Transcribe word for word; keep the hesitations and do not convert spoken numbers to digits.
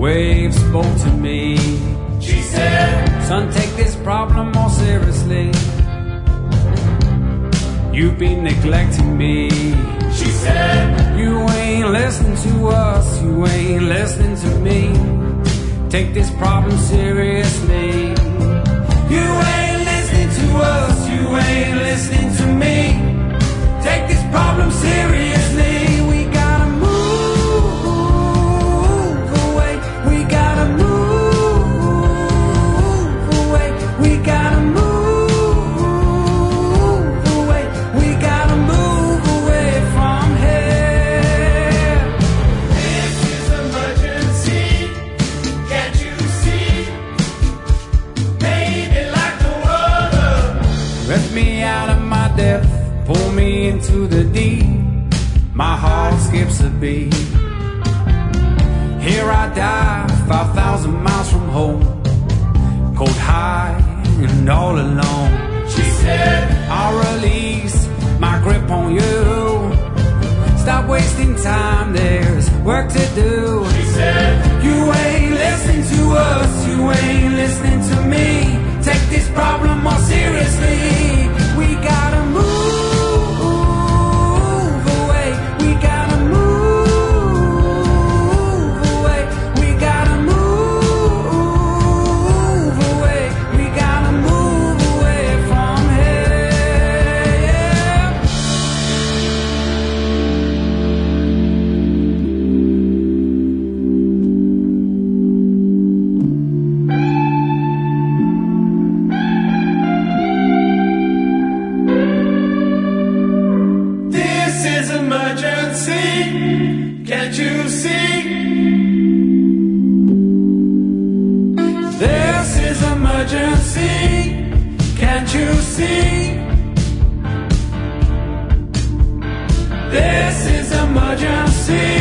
wave spoke to me. She said, son, take this problem more seriously. You've been neglecting me. She said, you ain't listening to us, you ain't listening to me. Take this problem seriously. You ain't listening to us, you ain't listening to me. Take this problem seriously. We gotta move away, we gotta move away, we gotta move away, we gotta move away from here. this is emergency, can't you see? Baby, like no other. Rip me out of my depth, pull me into the deep. My heart skips a beat. Here I die, five thousand miles from home, cold, high, and all alone. She said, I'll release my grip on you. Stop wasting time, there's work to do. she said, You ain't listening to us, you ain't listening to me. Take this problem more seriously. We gotta move away, we gotta move away, we gotta move away, we gotta move away from here. this is emergency, can't you see? This is emergency, can't you see? This is emergency.